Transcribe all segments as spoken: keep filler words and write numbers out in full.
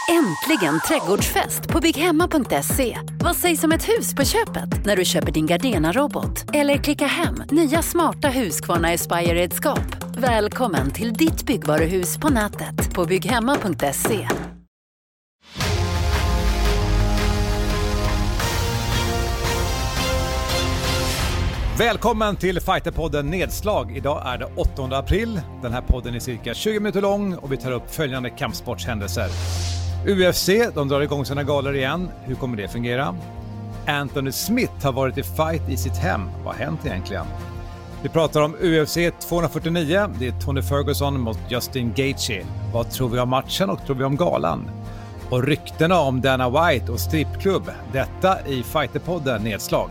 Äntligen trädgårdsfest på bygghemma punkt se. Vad sägs om ett hus på köpet när du köper din Gardena-robot? Eller klicka hem nya smarta Husqvarna Aspire-redskap. Välkommen till ditt byggvaruhus på nätet på bygghemma punkt se. Välkommen till Fighterpodden Nedslag. Idag är det åttonde april. Den här podden är cirka tjugo minuter lång och vi tar upp följande kampsportshändelser. U F C, de drar igång sina galor igen. Hur kommer det fungera? Anthony Smith har varit i fight i sitt hem. Vad har hänt egentligen? Vi pratar om U F C tvåhundrafyrtionio. Det är Tony Ferguson mot Justin Gaethje. Vad tror vi om matchen och tror vi om galan? Och ryktena om Dana White och strippklubb. Detta i Fighterpodden Nedslag.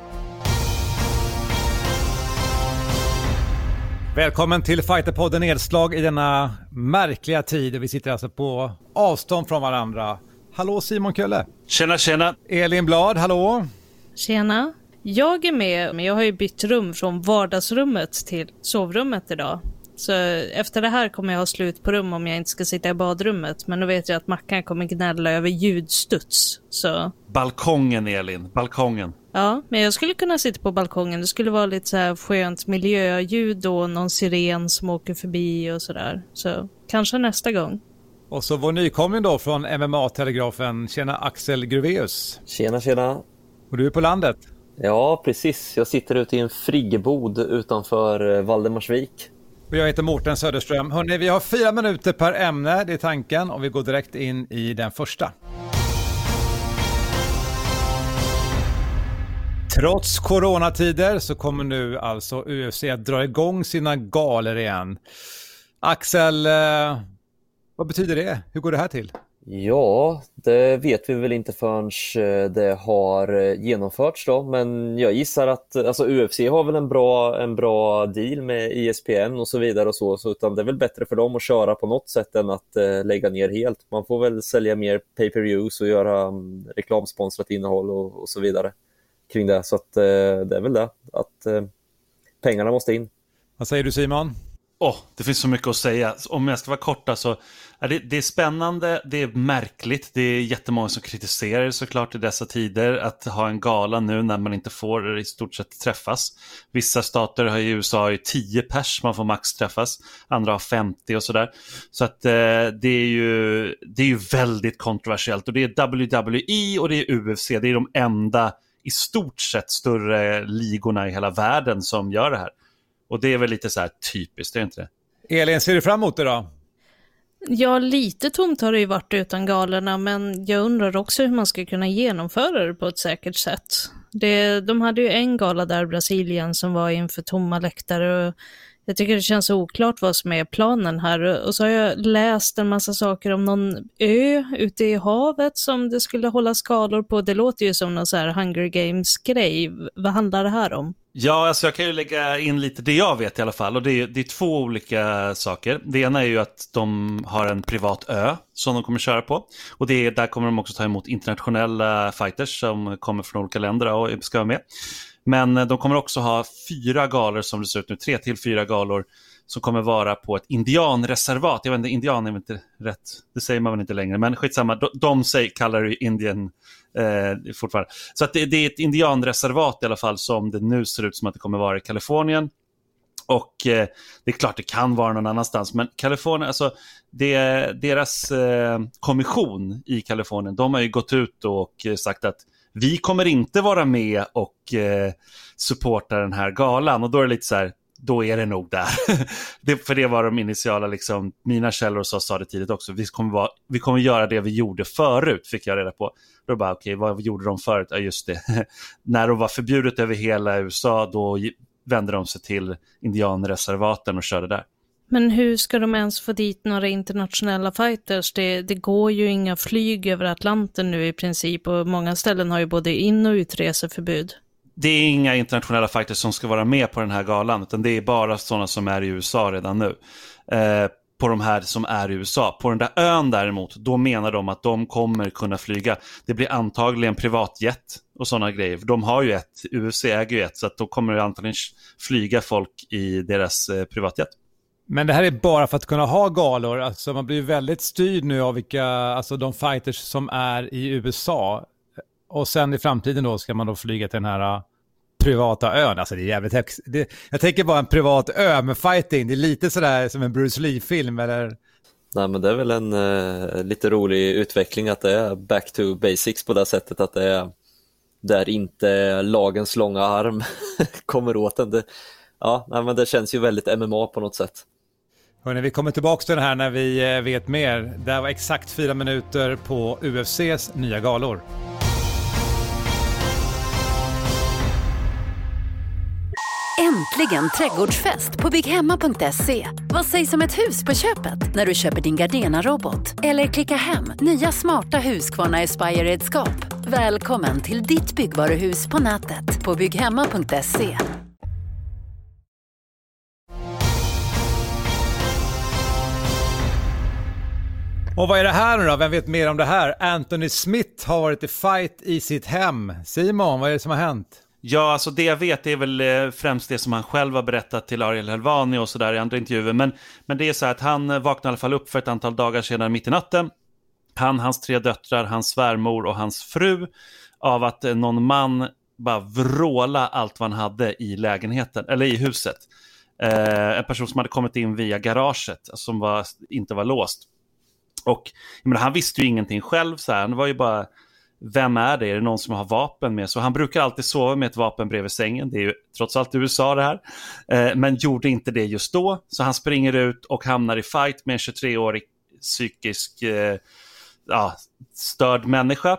Välkommen till Fighterpodden Nedslag i denna märkliga tid. Vi sitter alltså på avstånd från varandra. Hallå Simon Kölle. Tjena, tjena. Elin Blad, hallå. Tjena. Jag är med, men jag har ju bytt rum från vardagsrummet till sovrummet idag. Så efter det här kommer jag ha slut på rum om jag inte ska sitta i badrummet. Men då vet jag att Mackan kommer gnälla över ljudstuds. Så. Balkongen, Elin. Balkongen. Ja, men jag skulle kunna sitta på balkongen. Det skulle vara lite så här skönt miljöljud och någon siren som åker förbi och sådär. Så kanske nästa gång. Och så vår nykomling då från M M A-telegrafen. Tjena Axel Gruveus. Tjena, tjena. Och du är på landet? Ja, precis. Jag sitter ute i en friggebod utanför Valdemarsvik. Och jag heter Mårten Söderström. Hörrni, vi har fyra minuter per ämne, det är tanken. Och vi går direkt in i den första. Trots coronatider så kommer nu alltså U F C att dra igång sina galor igen. Axel, eh, vad betyder det? Hur går det här till? Ja, det vet vi väl inte förrän det har genomförts då. Men jag gissar att alltså U F C har väl en bra, en bra deal med E S P N och så vidare och så. så utan det är väl bättre för dem att köra på något sätt än att eh, lägga ner helt. Man får väl sälja mer pay-per-views och göra um, reklamsponsrat innehåll och, och så vidare kring det. Så att, eh, det är väl det, att eh, pengarna måste in. Vad säger du Simon? Åh, oh, det finns så mycket att säga. Om jag ska vara korta så är det, det är spännande, det är märkligt. Det är jättemånga som kritiserar såklart i dessa tider att ha en gala nu när man inte får i stort sett träffas. Vissa stater har i U S A ju tio pers man får max träffas. Andra har femtio och sådär. Så att eh, det är ju det är ju väldigt kontroversiellt. Och det är W W E och det är U F C. Det är de enda i stort sett större ligorna i hela världen som gör det här. Och det är väl lite så här typiskt, det är inte det? Elin, ser du fram emot det då? Ja, lite tomt har det ju varit utan galorna, men jag undrar också hur man ska kunna genomföra det på ett säkert sätt. Det, de hade ju en gala där, Brasilien, som var inför tomma läktare och jag tycker det känns oklart vad som är planen här. Och så har jag läst en massa saker om någon ö ute i havet som det skulle hålla skalor på. Det låter ju som någon så här Hunger Games-grej. Vad handlar det här om? Ja, alltså jag kan ju lägga in lite det jag vet i alla fall. Och det är, det är två olika saker. Det ena är ju att de har en privat ö som de kommer köra på. Och det är, där kommer de också ta emot internationella fighters som kommer från olika länder och ska vara med. Men de kommer också ha fyra galor som det ser ut nu, tre till fyra galor som kommer vara på ett indianreservat. Jag vet inte, indian är inte rätt, det säger man väl inte längre, men skitsamma, de, de säger, kallar det Indien eh, fortfarande. Så att det, det är ett indianreservat i alla fall som det nu ser ut som att det kommer vara i Kalifornien. Och eh, det är klart det kan vara någon annanstans, men Kalifornien, alltså det, deras eh, kommission i Kalifornien, de har ju gått ut och sagt att vi kommer inte vara med och eh, supporta den här galan. Och då är det lite så här, då är det nog där. det, för det var de initiala, liksom, mina källor sa, sa det tidigt också. Vi kommer, vara, vi kommer göra det vi gjorde förut, fick jag reda på. Då bara, okej, okay, vad gjorde de förut? Ja, just det. När de var förbjudet över hela U S A, då vände de sig till indianreservaten och körde där. Men hur ska de ens få dit några internationella fighters? Det, det går ju inga flyg över Atlanten nu i princip och många ställen har ju både in- och utreseförbud. Det är inga internationella fighters som ska vara med på den här galan, utan det är bara sådana som är i U S A redan nu. Eh, på de här som är i U S A. På den där ön däremot, då menar de att de kommer kunna flyga. Det blir antagligen privatjet och sådana grejer. De har ju ett, U F C äger ju ett, så att då kommer det antagligen flyga folk i deras eh, privatjet. Men det här är bara för att kunna ha galor. Alltså man blir väldigt styrd nu av vilka, alltså de fighters som är i U S A. Och sen i framtiden då ska man då flyga till den här privata ön. Alltså det är jävligt högt. Det, jag tänker bara en privat ö med fighting. Det är lite sådär som en Bruce Lee-film eller... Nej, men det är väl en uh, lite rolig utveckling att det är back to basics på det sättet att det är där inte lagens långa arm kommer åt den. Det, ja, nej, men det känns ju väldigt M M A på något sätt. Hörrni, vi kommer tillbaka till det här när vi vet mer. Det var exakt fyra minuter på U F C:s nya galor. Äntligen trädgårdsfest på bygghemma punkt se. Vad sägs om ett hus på köpet när du köper din Gardena-robot? Eller klicka hem nya smarta Husqvarna Aspire-redskap. Välkommen till ditt byggvaruhus på nätet på bygghemma punkt se. Och vad är det här nu då? Vem vet mer om det här? Anthony Smith har varit i fight i sitt hem. Simon, vad är det som har hänt? Ja, alltså det jag vet är väl främst det som han själv har berättat till Ariel Helwani och sådär i andra intervjuer. Men, men det är så att han vaknade i alla fall upp för ett antal dagar sedan mitt i natten. Han, hans tre döttrar, hans svärmor och hans fru av att någon man bara vråla allt vad han hade i lägenheten, eller i huset. Eh, en person som hade kommit in via garaget som var, inte var låst. Och men han visste ju ingenting själv så här. Han var ju bara, vem är det? Är det någon som har vapen med? Så han brukar alltid sova med ett vapen bredvid sängen. Det är ju trots allt U S A det här. Eh, men gjorde inte det just då. Så han springer ut och hamnar i fight med en tjugotre-årig psykisk eh, ja, störd människa.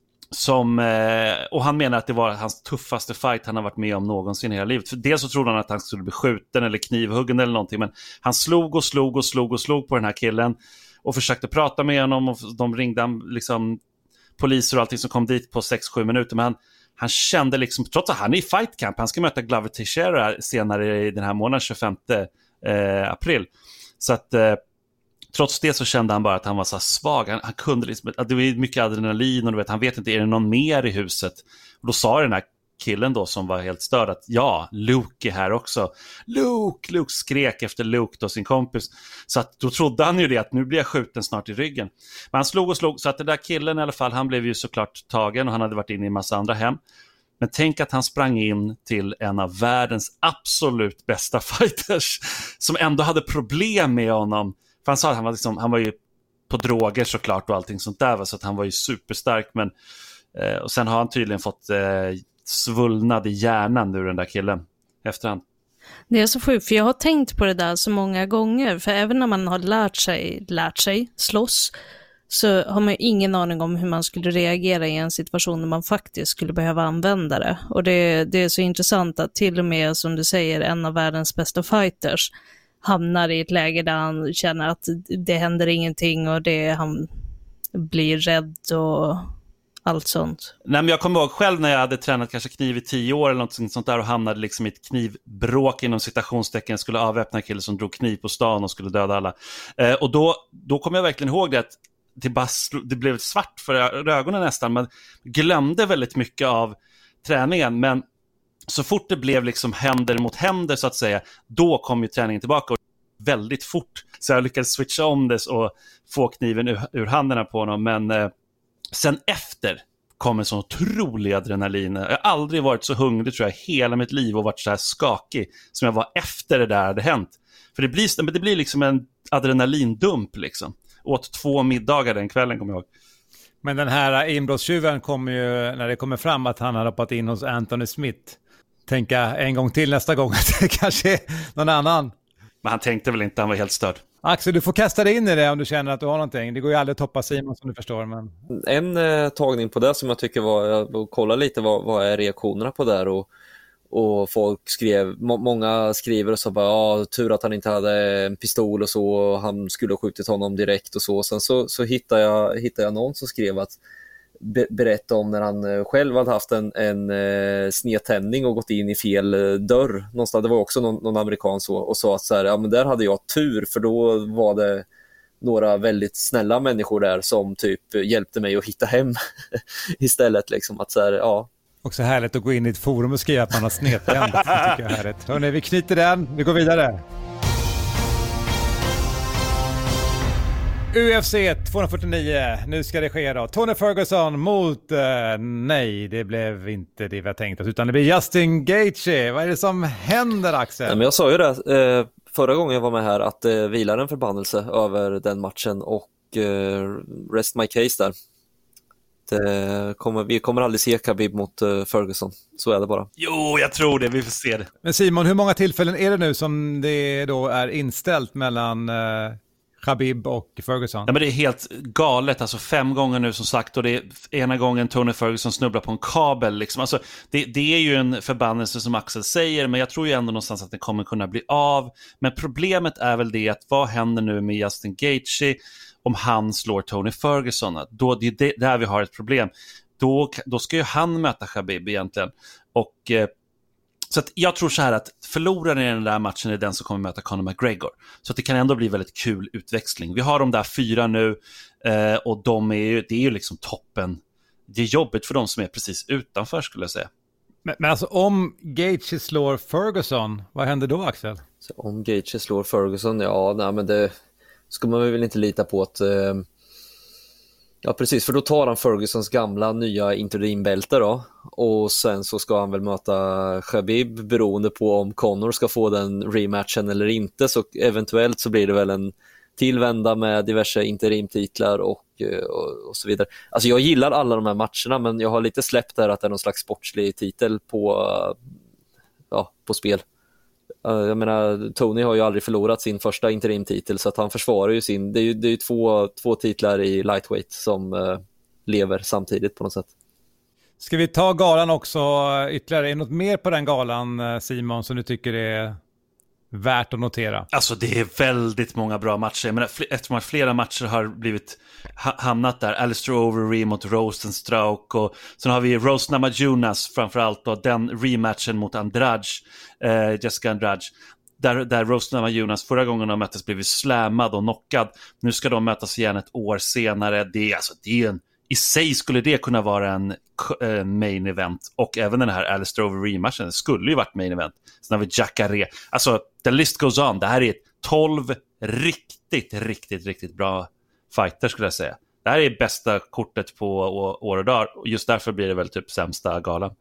Som, eh, och han menar att det var hans tuffaste fight han har varit med om någonsin i hela livet. För dels så trodde han att han skulle bli skjuten eller knivhuggen eller någonting. Men han slog och slog och slog och slog på den här killen. Och försökte prata med honom och de ringde liksom poliser och allting som kom dit på sex sju minuter. Men han, han kände liksom, trots att han är i fight camp, han ska möta Glover Teixeira senare i den här månaden, tjugofemte april. Så att eh, trots det så kände han bara att han var så här svag. Han, han kunde liksom, att det var mycket adrenalin och du vet, han vet inte, är det någon mer i huset? Och då sa den här killen då som var helt störd att ja, Luke är här också. Luke, Luke skrek efter Luke då, sin kompis. Så att då trodde han ju det att nu blir jag skjuten snart i ryggen. Men han slog och slog så att den där killen i alla fall, han blev ju såklart tagen och han hade varit inne i en massa andra hem. Men tänk att han sprang in till en av världens absolut bästa fighters som ändå hade problem med honom. För han sa att han var, liksom, han var ju på droger såklart och allting sånt där, så att han var ju superstark. Men, eh, och sen har han tydligen fått eh, svullnad i hjärnan ur den där killen efterhand. Det är så sjukt, för jag har tänkt på det där så många gånger. För även när man har lärt sig, lärt sig slåss, så har man ju ingen aning om hur man skulle reagera i en situation när man faktiskt skulle behöva använda det. Och det, det är så intressant att till och med, som du säger, en av världens bästa fighters hamnar i ett läge där han känner att det händer ingenting och det, han blir rädd och allt sånt. Nej, men jag kommer ihåg själv när jag hade tränat kanske kniv i tio år eller något sånt där och hamnade liksom i ett knivbråk inom citationstecken, skulle avväpna en kille som drog kniv på stan och skulle döda alla. Eh, och då, då kommer jag verkligen ihåg det att det, bara sl- det blev svart för ögonen nästan. Man glömde väldigt mycket av träningen, men så fort det blev liksom händer mot händer så att säga, då kom ju träningen tillbaka och väldigt fort. Så jag lyckades switcha om det och få kniven ur, ur händerna på honom. Men eh, sen efter kom en sån otrolig adrenalin. Jag har aldrig varit så hungrig tror jag hela mitt liv och varit så här skakig som jag var efter det där hade hänt. För det blir, det blir liksom en adrenalindump liksom. Åt två middagar den kvällen kommer jag ihåg. Men den här inbrottstjuven kommer ju, när det kommer fram att han har hoppat in hos Anthony Smith, tänka en gång till nästa gång att det kanske är någon annan. Men han tänkte väl inte, han var helt störd. Axel, du får kasta dig in i det om du känner att du har någonting. Det går ju aldrig att toppa Simon som du förstår. Men... En eh, tagning på det som jag tycker var, jag kolla lite vad, vad är reaktionerna på där och, och folk skrev, må, många skriver och så bara, ja, tur att han inte hade en pistol och så, och han skulle ha skjutit honom direkt och så. Sen så, så hittade, jag, hittade jag någon som skrev att be, berätta om när han själv hade haft en, en eh, snedtändning och gått in i fel eh, dörr någonstans. Det var också någon, någon amerikan så, och sa att så här, ja men där hade jag tur för då var det några väldigt snälla människor där som typ hjälpte mig att hitta hem istället liksom att så här, ja. Också härligt att gå in i ett forum och skriva att man har snedtänd. Det tycker jag är härligt. Hörrni, vi knyter den, vi går vidare. U F C tvåhundrafyrtionio, nu ska det ske då. Tony Ferguson mot, uh, nej det blev inte det vi har tänkt oss, utan det blir Justin Gaethje. Vad är det som händer, Axel? Ja, men jag sa ju det eh, förra gången jag var med här, att det eh, vilar en förbannelse över den matchen och eh, rest my case där. Det kommer, vi kommer aldrig se Khabib mot eh, Ferguson, så är det bara. Jo, jag tror det, vi får se det. Men Simon, hur många tillfällen är det nu som det då är inställt mellan... Uh... Khabib och Ferguson? Ja, men det är helt galet, alltså fem gånger nu som sagt, och det är ena gången Tony Ferguson snubblar på en kabel liksom. Alltså, det, det är ju en förbannelse som Axel säger, men jag tror ju ändå någonstans att det kommer kunna bli av. Men problemet är väl det att vad händer nu med Justin Gaethje om han slår Tony Ferguson? Då, det är det, där vi har ett problem. Då, då ska ju han möta Khabib egentligen, och eh, så att jag tror så här att förloraren i den där matchen är den som kommer möta Conor McGregor. Så att det kan ändå bli väldigt kul utväxling. Vi har de där fyra nu eh, och de är ju, det är ju liksom toppen. Det är jobbigt för de som är precis utanför, skulle jag säga. Men, men alltså om Gaethje slår Ferguson, vad händer då, Axel? Så om Gaethje slår Ferguson, ja nej, men det ska man väl inte lita på att... Eh... Ja precis, för då tar han Fergusons gamla nya interimbälte då, och sen så ska han väl möta Khabib beroende på om Conor ska få den rematchen eller inte, så eventuellt så blir det väl en tillvända med diverse interimtitlar och, och, och så vidare. Alltså jag gillar alla de här matcherna, men jag har lite släppt där att det är någon slags sportslig titel på, ja, på spel. Jag menar, Tony har ju aldrig förlorat sin första interimtitel, så att han försvarar ju sin, det är ju, det är ju två, två titlar i lightweight som uh, lever samtidigt på något sätt. Ska vi ta galan också ytterligare? Är det något mer på den galan, Simon, som du tycker är värt att notera? Alltså det är väldigt många bra matcher. Jag menar, eftersom att flera matcher har blivit ha- hamnat där. Alistair Overeem mot Rosenstruck, och sen har vi Rose Namajunas framförallt då, den rematchen mot Andrade, eh, Jessica Andrade. Där, där Rose Namajunas förra gången de möttes blev slammad och knockad. Nu ska de mötas igen ett år senare. Det är, alltså, det är en, i sig skulle det kunna vara en uh, main event, och även den här Alistair Overeem-matchen skulle ju varit main event. Sen har vi Jacare. Alltså, the list goes on. Det här är tolv riktigt, riktigt, riktigt bra fighter, skulle jag säga. Det här är bästa kortet på år och dag, och just därför blir det väl typ sämsta galan.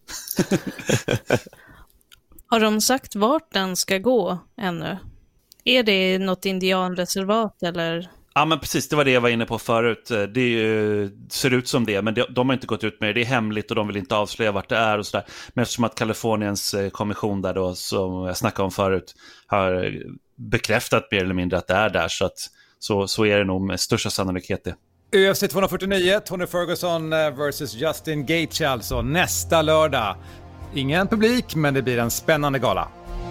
Har de sagt vart den ska gå ännu? Är det något indianreservat eller... Ja, men precis, det var det jag var inne på förut. Det är ju, ser ut som det, men de, de har inte gått ut med det. Det är hemligt och de vill inte avslöja vart det är och sådär. Men eftersom att Kaliforniens kommission där då, som jag snackade om förut, har bekräftat mer eller mindre att det är där, så att så, så är det nog med största sannolikhet det. U F C tvåhundrafyrtionio, Tony Ferguson versus Justin Gaethje alltså nästa lördag. Ingen publik, men det blir en spännande gala.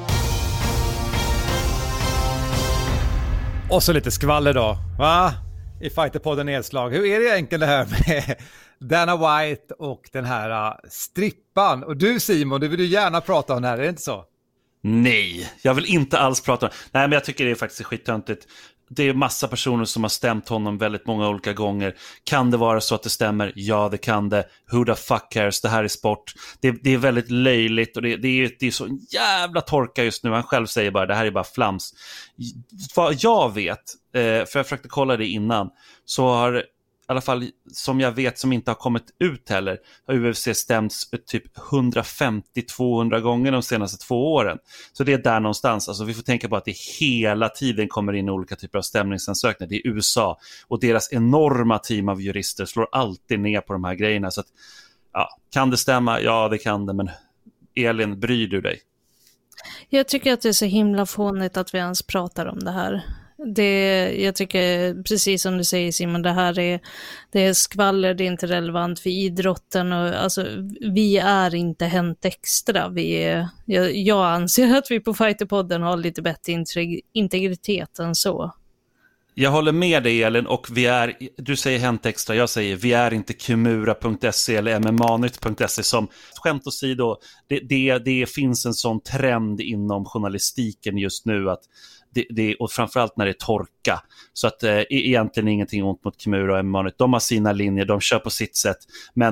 Och så lite skvaller då, va? I Fighterpodden nedslag. Hur är det egentligen det här med Dana White och den här strippan? Och du, Simon, du vill ju gärna prata om det här, är det inte så? Nej, jag vill inte alls prata om det. Nej, men jag tycker det är faktiskt skittöntigt. Det är massa personer som har stämt honom väldigt många olika gånger. Kan det vara så att det stämmer? Ja, det kan det. Who the fuck cares? Det här är sport. Det, det är väldigt löjligt, och det, det, är, det är så jävla torka just nu. Han själv säger bara, det här är bara flams. Vad jag vet, för jag försökte kolla det innan, så har i alla fall som jag vet, som inte har kommit ut heller, har U F C stämts typ hundrafemtio till tvåhundra gånger de senaste två åren. Så det är där någonstans. Alltså vi får tänka på att det hela tiden kommer in olika typer av stämningsansökningar. Det är U S A, och deras enorma team av jurister slår alltid ner på de här grejerna. Så att, ja, kan det stämma? Ja, det kan det. Men Elin, bryr du dig? Jag tycker att det är så himla fånigt att vi ens pratar om det här. Det, jag tycker, precis som du säger, Simon, det här är, det är skvaller, det är inte relevant för idrotten. Och, alltså, vi är inte Hänt Extra. Vi är, jag, jag anser att vi på Fighterpodden har lite bättre integritet än så. Jag håller med dig, Elin, och vi är, du säger Hänt Extra, jag säger vi är inte Kimura punkt se eller M M A nytt punkt se, som skämt åsido, det, det, det finns en sån trend inom journalistiken just nu att det, det, och framförallt när det är torka, så att eh, egentligen ingenting ont mot Kimura och M M A nytt. De har sina linjer, de kör på sitt sätt, men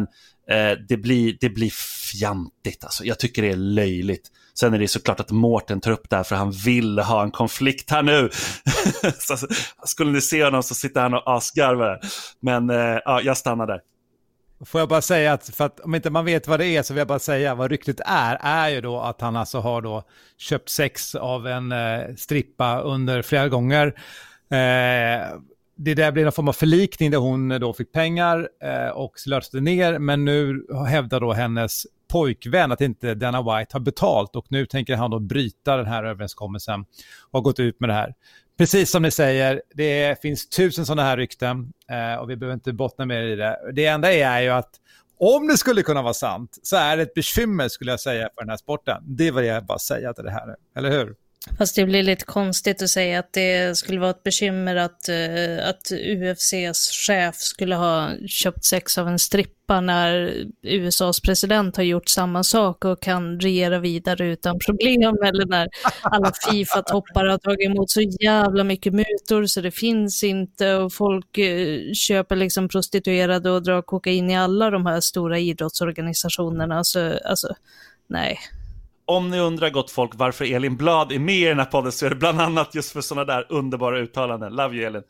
Eh, det, blir, det blir fjantigt. Alltså. Jag tycker det är löjligt. Sen är det såklart att Mårten tar upp det här för han vill ha en konflikt här nu. Så, skulle ni se honom så sitter han och asgarvar. Men eh, ja, jag stannar där. Får jag bara säga att, för att om inte man vet vad det är så vill jag bara säga vad ryktet är, är ju då att han alltså har då köpt sex av en eh, strippa under flera gånger. Eh, det där blev en form av förlikning där hon då fick pengar eh, och löste ner, men nu hävdar då hennes pojkvän att inte Dana White har betalt och nu tänker han då bryta den här överenskommelsen och har gått ut med det här. Precis som ni säger, det finns tusen sådana här rykten eh, och vi behöver inte bottna mer i det. Det enda är ju att om det skulle kunna vara sant så är det ett bekymmer skulle jag säga för den här sporten. Det vill jag bara säga till det här, eller hur? Fast det blir lite konstigt att säga att det skulle vara ett bekymmer att, uh, att U F C:s chef skulle ha köpt sex av en strippa när U S A:s president har gjort samma sak och kan regera vidare utan problem, eller när alla FIFA-toppar har tagit emot så jävla mycket mutor så det finns inte och folk uh, köper liksom prostituerade och drar kokain i alla de här stora idrottsorganisationerna. Så, alltså, nej. Om ni undrar gott folk varför Elin Blad är med i den här podden så är det bland annat just för sådana där underbara uttalanden. Love you, Elin.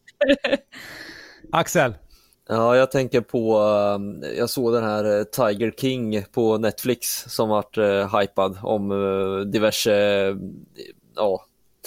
Axel? Ja, jag tänker på, jag såg den här Tiger King på Netflix som varit uh, hypad om uh, diverse, uh, ja,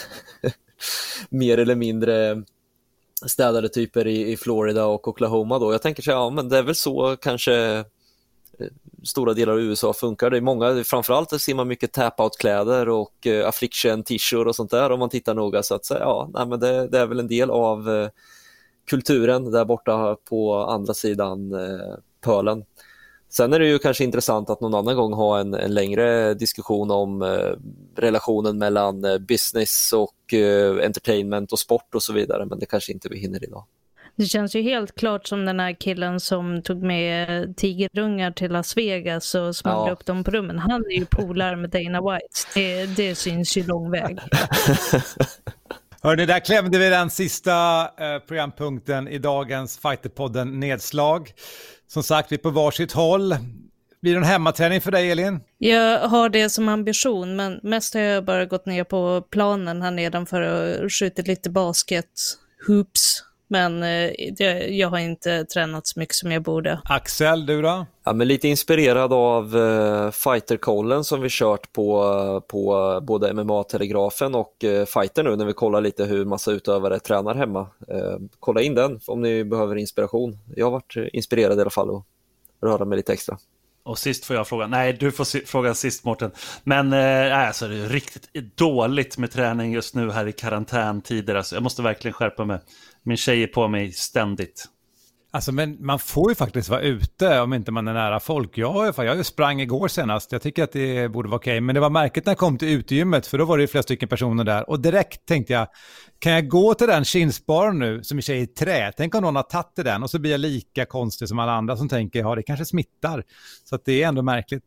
mer eller mindre städade typer i, i Florida och Oklahoma då. Jag tänker så ja, men det är väl så kanske stora delar av U S A funkar. Det är många, framförallt ser man mycket tap-out-kläder och uh, affliction-t-shirt och sånt där om man tittar noga. Så att säga, ja, nej, men det, det är väl en del av uh, kulturen där borta på andra sidan uh, pölen. Sen är det ju kanske intressant att någon annan gång ha en, en längre diskussion om uh, relationen mellan uh, business och uh, entertainment och sport och så vidare, men det kanske inte vi hinner idag. Det känns ju helt klart som den här killen som tog med tigerungar till Las Vegas och smugglade Ja. upp dem på rummen. Han är ju polare med Dana White. Det, det syns ju lång väg. Hörrni, där klämde vi den sista eh, programpunkten i dagens Fighterpodden nedslag. Som sagt, vi är på varsitt håll. Blir det en hemmaträning för dig, Elin? Jag har det som ambition, men mest har jag bara gått ner på planen här nedanför och skjutit lite basket, hoops. Men eh, det, jag har inte tränat så mycket som jag borde. Axel, du då? Ja, men lite inspirerad av uh, Fighter-kollen som vi kört på, uh, på uh, både M M A-telegrafen och uh, Fighter nu när vi kollar lite hur massa utövare tränar hemma. Uh, kolla in den om ni behöver inspiration. Jag har varit uh, inspirerad i alla fall och röra mig lite extra. Och sist får jag fråga. Nej, du får si- fråga sist, Mårten. Men eh, alltså, det är riktigt dåligt med träning just nu här i karantäntider. Alltså, jag måste verkligen skärpa mig. Min tjej är på mig ständigt. Alltså, men man får ju faktiskt vara ute om inte man är nära folk. Jag, jag sprang igår senast. Jag tycker att det borde vara okej. Men det var märkligt när jag kom till utegymmet, för då var det ju flera stycken personer där. Och direkt tänkte jag, kan jag gå till den kinsparen nu som är tjej i trä? Tänk om någon har tagit till den och så blir jag lika konstig som alla andra som tänker, ja det kanske smittar. Så att det är ändå märkligt.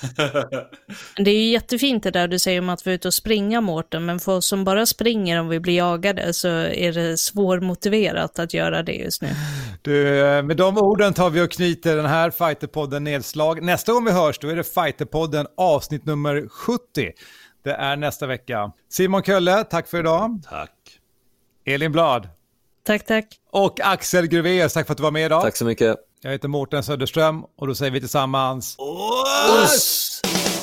Det är ju jättefint det där du säger om att vara ute och springa, Mårten, men för oss som bara springer om vi blir jagade så är det svårmotiverat att göra det just nu. Du, med de orden tar vi och knyter den här Fighterpodden nedslag. Nästa gång vi hörs då är det Fighterpodden avsnitt nummer sjuttio. Det är nästa vecka. Simon Kölle, tack för idag. Tack. Elin Blad. Tack, tack. Och Axel Gruveus, tack för att du var med idag. Tack så mycket. Jag heter Mårten Söderström och då säger vi tillsammans Oss!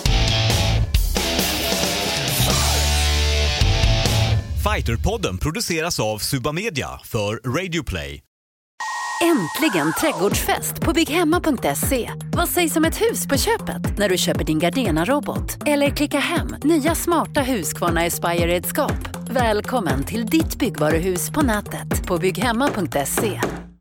Fighterpodden produceras av Suba Media för Radio Play. Äntligen trädgårdsfest på bygghemma punkt se. Vad sägs om ett hus på köpet när du köper din Gardena-robot? Eller klicka hem nya smarta Husqvarna Aspire-redskap. Välkommen till ditt byggvaruhus på nätet på bygghemma punkt se.